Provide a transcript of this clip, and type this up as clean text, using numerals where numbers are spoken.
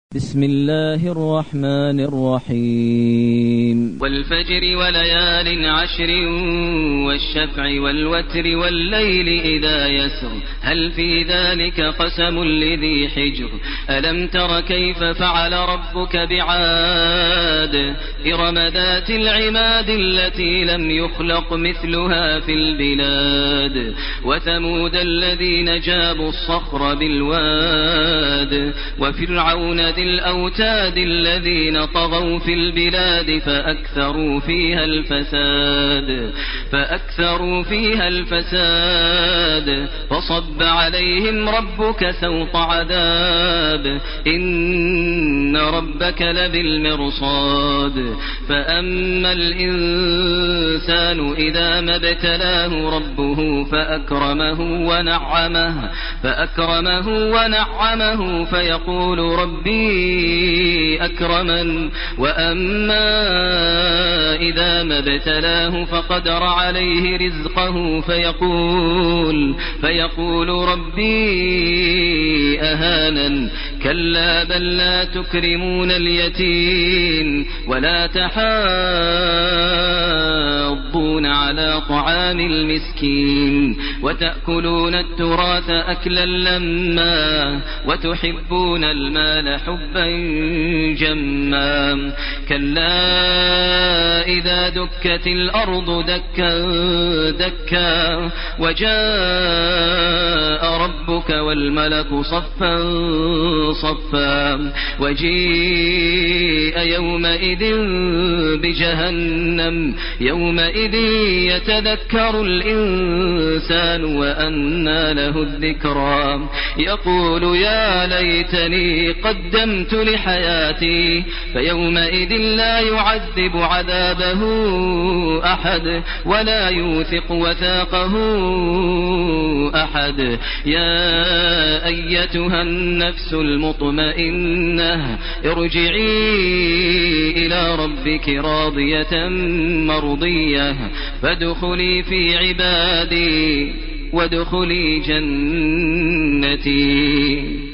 بسم الله الرحمن الرحيم والفجر وليال عشر والشفع والوتر والليل إذا يسر هل في ذلك قسم لذي حجر ألم تر كيف فعل ربك بعاد إرم ذات العماد التي لم يخلق مثلها في البلاد وثمود الذين جابوا الصخر بالواد وفرعون ذي الأوتاد الذين طغوا في البلاد فأكثروا فيها الفساد فصب عليهم ربك سوط عذاب إن ربك لبالمرصاد فأما الإنسان إذا ما ابتلاه ربه فأكرمه ونعمه فيقول ربي أكرمن وأما إذا ما ابتلاه فقدر عليه رزقه فيقول ربي أهانن كلا بل لا تكرمون اليتيم ولا تحاضون على طعام المسكين وتأكلون التراث أكلا لما وتحبون المال حبا جما كلا إذا دكت الأرض دكا دكا وجاء ربك والملك صفا صفا وجيء يومئذ بجهنم يومئذ يتذكر الإنسان وأنى له الذكرى يقول يا ليتني قدمت لحياتي فيومئذ لا يعذب عذابه أحد ولا يوثق وثاقه أحد يا أيتها النفس المطمئنة ارجعي إلى ربك راضية مرضية فادخلي في عبادي وادخلي جنتي.